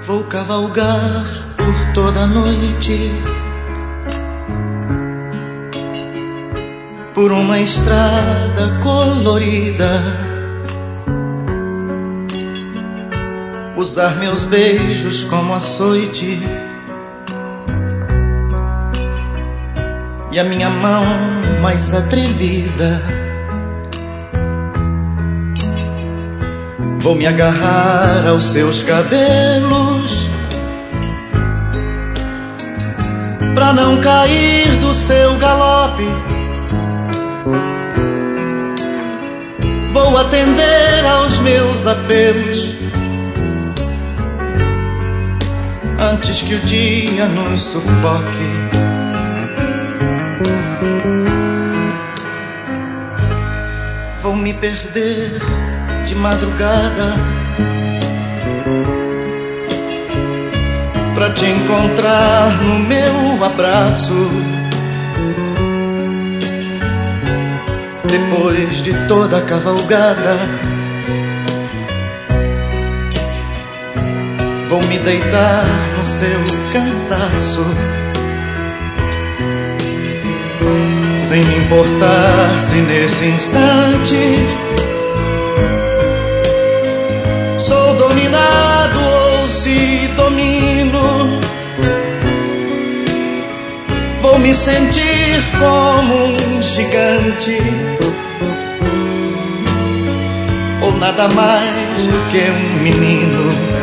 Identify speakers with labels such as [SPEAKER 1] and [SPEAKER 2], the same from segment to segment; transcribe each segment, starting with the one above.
[SPEAKER 1] Vou cavalgar por toda a noite, por uma estrada colorida, usar meus beijos como açoite e a minha mão mais atrevida. Vou me agarrar aos seus cabelos pra não cair do seu galope. Vou atender aos meus apelos antes que o dia nos sufoque. Vou me perder de madrugada pra te encontrar no meu abraço. Depois de toda a cavalgada, vou me deitar no seu cansaço, sem me importar se nesse instante sou dominado ou se domino. Vou me sentir como um gigante, ou nada mais do que um menino.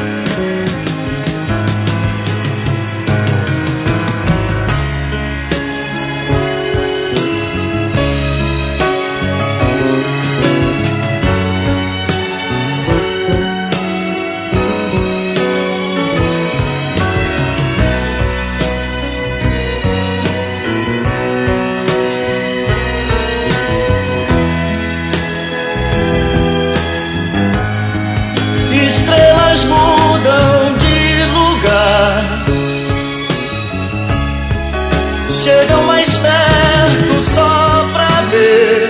[SPEAKER 1] Estrelas mudam de lugar, chegam mais perto só pra ver,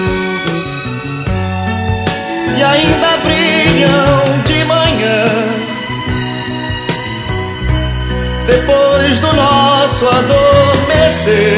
[SPEAKER 1] e ainda brilham de manhã, depois do nosso adormecer.